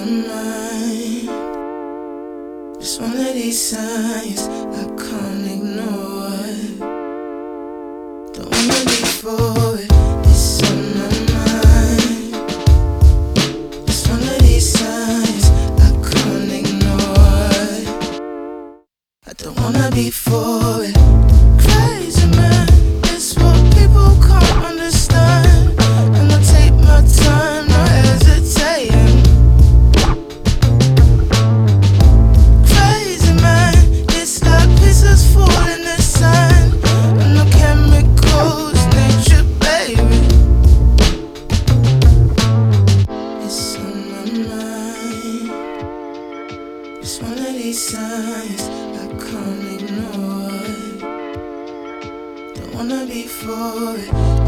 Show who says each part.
Speaker 1: my mind. It's one of these signs I can't ignore. Don't wanna be for it. It's on my mind. It's one of these signs I can't ignore. I don't wanna be for it. Crazy man, it's what people can't understand. And I take my time, not hesitating. Crazy man, it's like pieces fall in the sand. And the chemicals, nature, baby. It's on my mind. It's one of these signs I can't ignore. Don't wanna be for it.